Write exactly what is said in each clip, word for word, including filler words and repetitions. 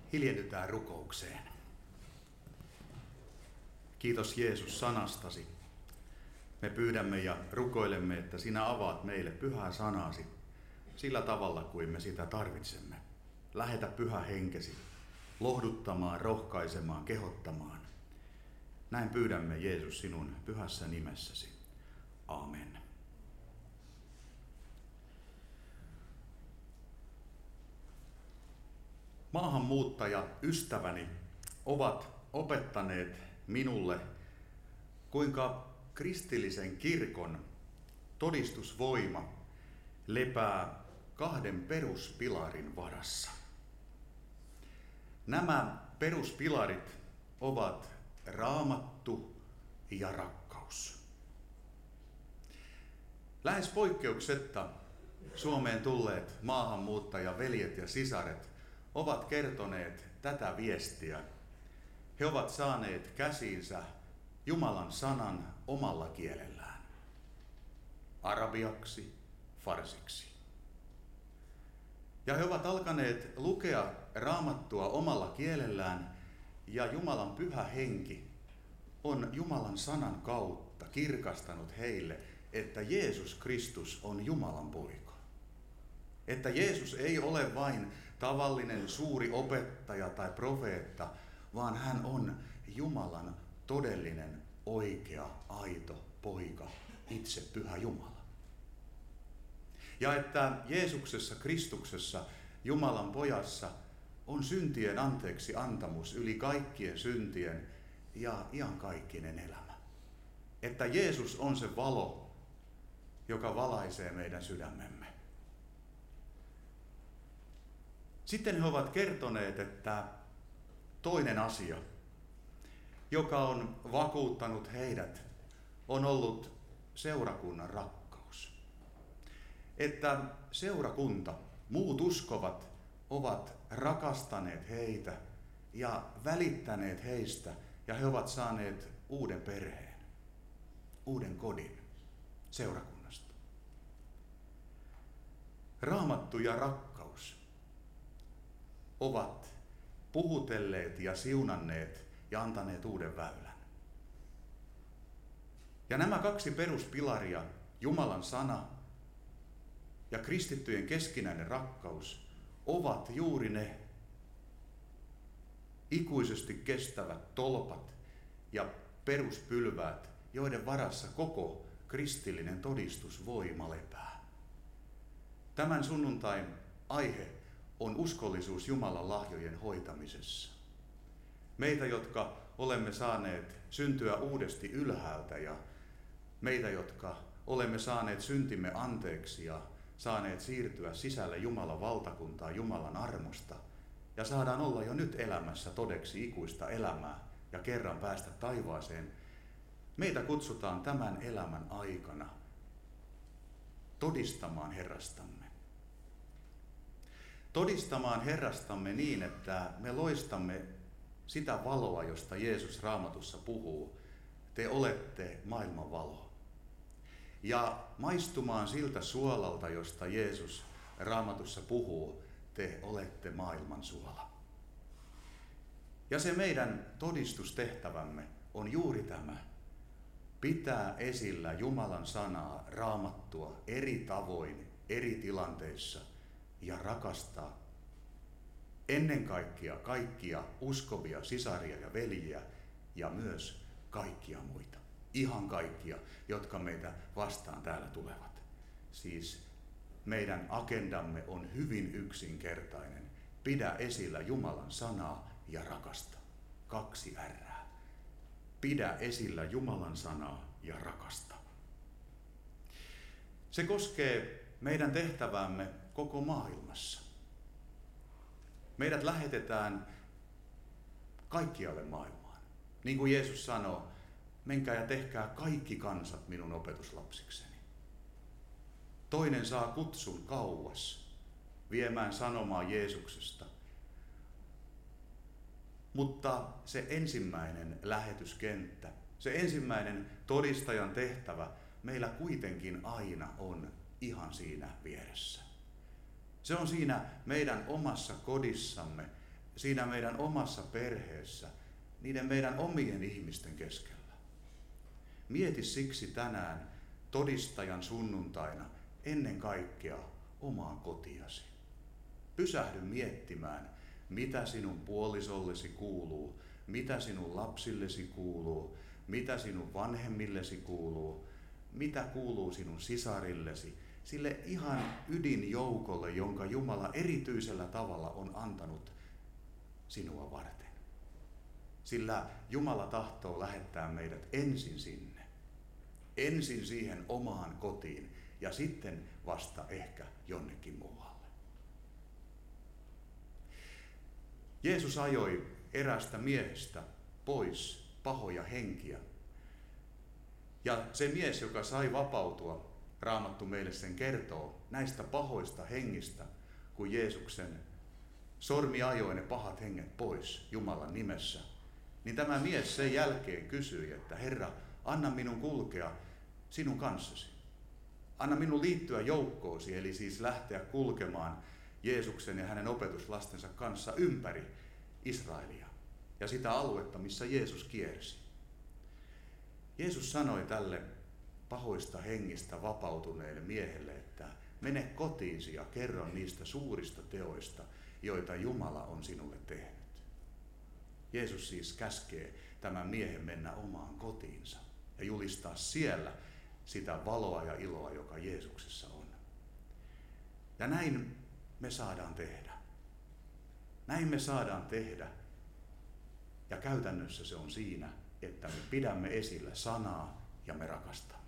Hiljennytään rukoukseen. Kiitos Jeesus sanastasi. Me pyydämme ja rukoilemme, että sinä avaat meille pyhää sanasi sillä tavalla kuin me sitä tarvitsemme. Lähetä pyhä henkesi lohduttamaan, rohkaisemaan, kehottamaan. Näin pyydämme Jeesus sinun pyhässä nimessäsi. Amen. Maahanmuuttaja ystäväni ovat opettaneet minulle, kuinka kristillisen kirkon todistusvoima lepää kahden peruspilarin varassa. Nämä peruspilarit ovat Raamattu ja rakkaus. Lähes poikkeuksetta Suomeen tulleet maahanmuuttajaveljet ja sisaret ovat kertoneet tätä viestiä. He ovat saaneet käsiinsä Jumalan sanan omalla kielellään. Arabiaksi, farsiksi. Ja he ovat alkaneet lukea Raamattua omalla kielellään, ja Jumalan pyhä henki on Jumalan sanan kautta kirkastanut heille, että Jeesus Kristus on Jumalan poika. Että Jeesus ei ole vain tavallinen suuri opettaja tai profeetta, vaan hän on Jumalan todellinen, oikea, aito poika, itse pyhä Jumala. Ja että Jeesuksessa, Kristuksessa, Jumalan pojassa on syntien anteeksi antamus yli kaikkien syntien ja iankaikkinen elämä. Että Jeesus on se valo, joka valaisee meidän sydämemme. Sitten he ovat kertoneet, että toinen asia, joka on vakuuttanut heidät, on ollut seurakunnan rakkaus. Että seurakunta, muut uskovat, ovat rakastaneet heitä ja välittäneet heistä, ja he ovat saaneet uuden perheen, uuden kodin seurakunnasta. Raamattu ja rakkaus ovat puhutelleet ja siunanneet ja antaneet uuden väylän. Ja nämä kaksi peruspilaria, Jumalan sana ja kristittyjen keskinäinen rakkaus, ovat juuri ne ikuisesti kestävät tolpat ja peruspylväät, joiden varassa koko kristillinen todistusvoima lepää. Tämän sunnuntain aihe on uskollisuus Jumalan lahjojen hoitamisessa. Meitä, jotka olemme saaneet syntyä uudesti ylhäältä, ja meitä, jotka olemme saaneet syntimme anteeksi ja saaneet siirtyä sisälle Jumalan valtakuntaa Jumalan armosta, ja saadaan olla jo nyt elämässä todeksi ikuista elämää ja kerran päästä taivaaseen, meitä kutsutaan tämän elämän aikana todistamaan Herrastamme. Todistamaan Herrastamme niin, että me loistamme sitä valoa, josta Jeesus Raamatussa puhuu. Te olette maailman valo. Ja maistumaan siltä suolalta, josta Jeesus Raamatussa puhuu, te olette maailman suola. Ja se meidän todistustehtävämme on juuri tämä. Pitää esillä Jumalan sanaa, Raamattua eri tavoin, eri tilanteissa ja rakastaa ennen kaikkea kaikkia uskovia sisaria ja veljiä ja myös kaikkia muita. Ihan kaikkia, jotka meitä vastaan täällä tulevat. Siis meidän agendamme on hyvin yksinkertainen. Pidä esillä Jumalan sanaa ja rakasta. Kaksi R:ää. Pidä esillä Jumalan sanaa ja rakasta. Se koskee meidän tehtävämme koko maailmassa. Meidät lähetetään kaikkialle maailmaan. Niin kuin Jeesus sanoo, menkää ja tehkää kaikki kansat minun opetuslapsikseni. Toinen saa kutsun kauas viemään sanomaa Jeesuksesta. Mutta se ensimmäinen lähetyskenttä, se ensimmäinen todistajan tehtävä meillä kuitenkin aina on ihan siinä vieressä. Se on siinä meidän omassa kodissamme, siinä meidän omassa perheessä, niiden meidän omien ihmisten keskellä. Mieti siksi tänään todistajan sunnuntaina ennen kaikkea omaa kotiasi. Pysähdy miettimään, mitä sinun puolisollesi kuuluu, mitä sinun lapsillesi kuuluu, mitä sinun vanhemmillesi kuuluu, mitä kuuluu sinun sisarillesi, sille ihan ydinjoukolle, jonka Jumala erityisellä tavalla on antanut sinua varten. Sillä Jumala tahtoo lähettää meidät ensin sinne, ensin siihen omaan kotiin ja sitten vasta ehkä jonnekin muualle. Jeesus ajoi erästä miehestä pois pahoja henkiä. Ja se mies, joka sai vapautua, Raamattu meille sen kertoo, näistä pahoista hengistä, kun Jeesuksen sormi ajoi ne pahat henget pois Jumalan nimessä, niin tämä mies sen jälkeen kysyi, että Herra, anna minun kulkea sinun kanssasi. Anna minun liittyä joukkoosi, eli siis lähteä kulkemaan Jeesuksen ja hänen opetuslastensa kanssa ympäri Israelia ja sitä aluetta, missä Jeesus kiersi. Jeesus sanoi tälle pahoista hengistä vapautuneelle miehelle, että mene kotiisi ja kerro niistä suurista teoista, joita Jumala on sinulle tehnyt. Jeesus siis käskee tämän miehen mennä omaan kotiinsa ja julistaa siellä sitä valoa ja iloa, joka Jeesuksessa on. Ja näin me saadaan tehdä. Näin me saadaan tehdä. Ja käytännössä se on siinä, että me pidämme esillä sanaa ja me rakastamme.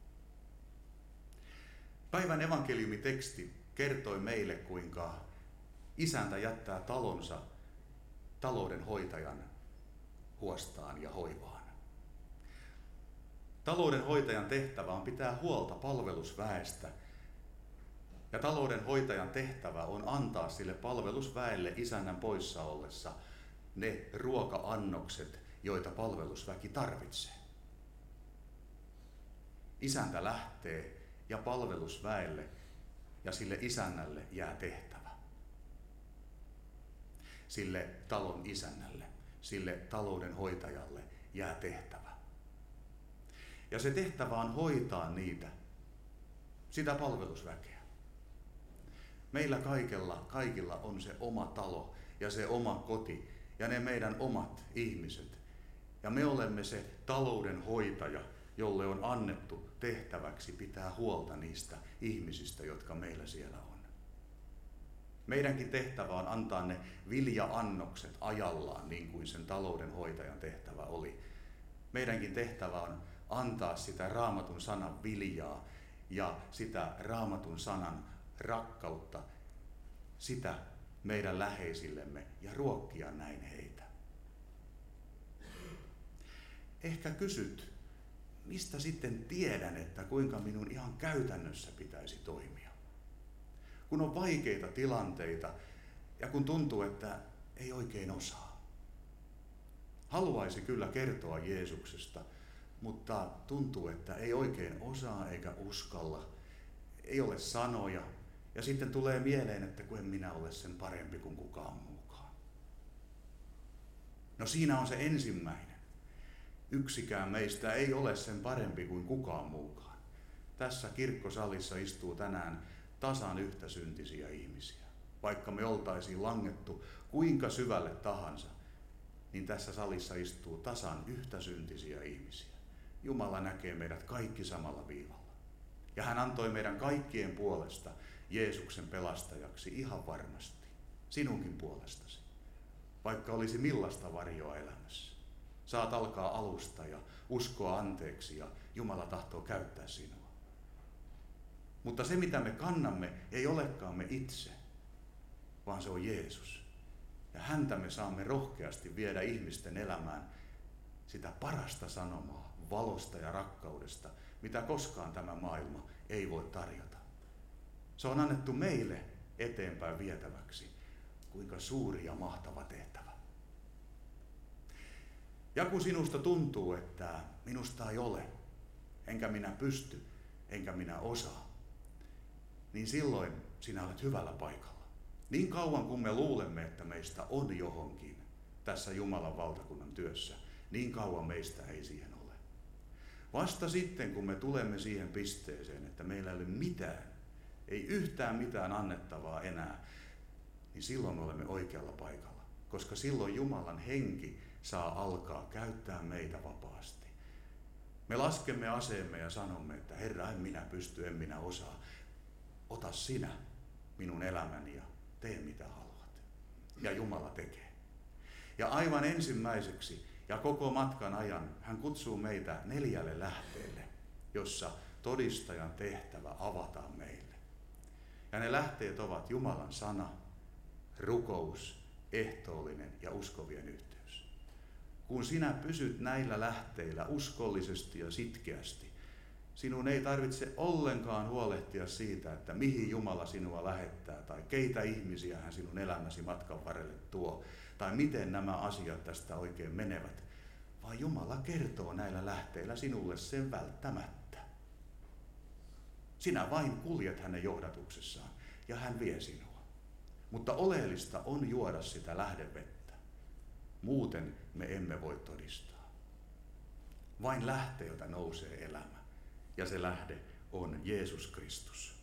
Päivän evankeliumiteksti kertoi meille, kuinka isäntä jättää talonsa taloudenhoitajan huostaan ja hoivaan. Taloudenhoitajan tehtävä on pitää huolta palvelusväestä. Ja taloudenhoitajan tehtävä on antaa sille palvelusväelle isännän poissa ollessa ne ruoka-annokset, joita palvelusväki tarvitsee. Isäntä lähtee ja palvelusväelle ja sille isännälle jää tehtävä. Sille talon isännälle, sille taloudenhoitajalle jää tehtävä. Ja se tehtävä on hoitaa niitä, sitä palvelusväkeä. Meillä kaikilla, kaikilla on se oma talo ja se oma koti ja ne meidän omat ihmiset. Ja me olemme se taloudenhoitaja, jolle on annettu tehtäväksi pitää huolta niistä ihmisistä, jotka meillä siellä on. Meidänkin tehtävä on antaa ne vilja-annokset ajallaan, niin kuin sen taloudenhoitajan tehtävä oli. Meidänkin tehtävä on antaa sitä Raamatun sanan viljaa ja sitä Raamatun sanan rakkautta, sitä meidän läheisillemme ja ruokkia näin heitä. Ehkä kysyt, mistä sitten tiedän, että kuinka minun ihan käytännössä pitäisi toimia? Kun on vaikeita tilanteita ja kun tuntuu, että ei oikein osaa. Haluaisi kyllä kertoa Jeesuksesta, mutta tuntuu, että ei oikein osaa eikä uskalla. Ei ole sanoja. Ja sitten tulee mieleen, että kun en minä ole sen parempi kuin kukaan muukaan. No siinä on se ensimmäinen. Yksikään meistä ei ole sen parempi kuin kukaan muukaan. Tässä kirkkosalissa istuu tänään tasan yhtä syntisiä ihmisiä. Vaikka me oltaisiin langettu kuinka syvälle tahansa, niin tässä salissa istuu tasan yhtä syntisiä ihmisiä. Jumala näkee meidät kaikki samalla viivalla. Ja hän antoi meidän kaikkien puolesta Jeesuksen pelastajaksi ihan varmasti. Sinunkin puolestasi. Vaikka olisi millaista varjoa elämässä. Saat alkaa alusta ja uskoa anteeksi ja Jumala tahtoo käyttää sinua. Mutta se mitä me kannamme ei olekaan me itse, vaan se on Jeesus. Ja häntä me saamme rohkeasti viedä ihmisten elämään sitä parasta sanomaa valosta ja rakkaudesta, mitä koskaan tämä maailma ei voi tarjota. Se on annettu meille eteenpäin vietäväksi. Kuinka suuri ja mahtava tehtävä. Ja kun sinusta tuntuu, että minusta ei ole, enkä minä pysty, enkä minä osaa, niin silloin sinä olet hyvällä paikalla. Niin kauan kun me luulemme, että meistä on johonkin tässä Jumalan valtakunnan työssä, niin kauan meistä ei siihen ole. Vasta sitten, kun me tulemme siihen pisteeseen, että meillä ei ole mitään, ei yhtään mitään annettavaa enää, niin silloin me olemme oikealla paikalla. Koska silloin Jumalan henki saa alkaa käyttää meitä vapaasti. Me laskemme aseemme ja sanomme, että Herra, en minä pysty, en minä osaa. Ota sinä minun elämäni ja tee mitä haluat. Ja Jumala tekee. Ja aivan ensimmäiseksi ja koko matkan ajan hän kutsuu meitä neljälle lähteelle, jossa todistajan tehtävä avataan meille. Ja ne lähteet ovat Jumalan sana, rukous, ehtoollinen ja uskovien yhteys. Kun sinä pysyt näillä lähteillä uskollisesti ja sitkeästi, sinun ei tarvitse ollenkaan huolehtia siitä, että mihin Jumala sinua lähettää tai keitä ihmisiä hän sinun elämäsi matkan varrelle tuo tai miten nämä asiat tästä oikein menevät, vaan Jumala kertoo näillä lähteillä sinulle sen välttämättä. Sinä vain kuljet hänen johdatuksessaan ja hän vie sinua. Mutta oleellista on juoda sitä lähdevettä. Muuten me emme voi todistaa. Vain lähteeltä nousee elämä. Ja se lähde on Jeesus Kristus.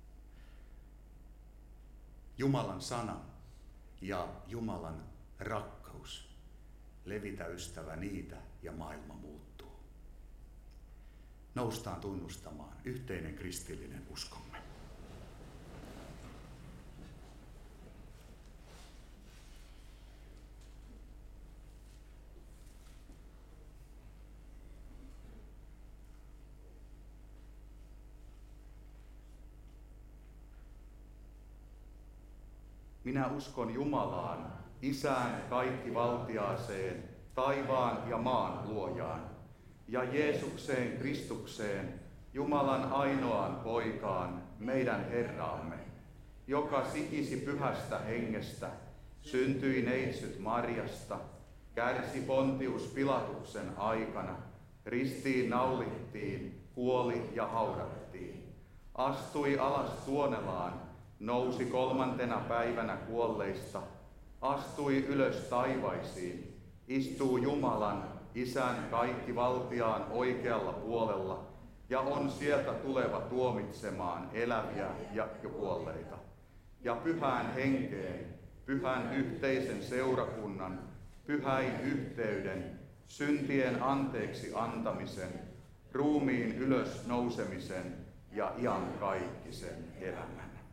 Jumalan sana ja Jumalan rakkaus. Levitä ystävä niitä ja maailma muuttuu. Noustaan tunnustamaan yhteinen kristillinen uskomme. Minä uskon Jumalaan, Isään kaikkivaltiaaseen, taivaan ja maan luojaan, ja Jeesukseen Kristukseen, Jumalan ainoaan poikaan, meidän Herraamme, joka sikisi pyhästä hengestä, syntyi neitsyt Marjasta, kärsi Pontius Pilatuksen aikana, ristiin naulittiin, kuoli ja haudattiin, astui alas tuonelaan, nousi kolmantena päivänä kuolleista, astui ylös taivaisiin, istuu Jumalan, Isän kaikkivaltiaan oikealla puolella ja on sieltä tuleva tuomitsemaan eläviä ja kuolleita. Ja pyhään henkeen, pyhän yhteisen seurakunnan, pyhäin yhteyden, syntien anteeksi antamisen, ruumiin ylös nousemisen ja iankaikkisen elämän.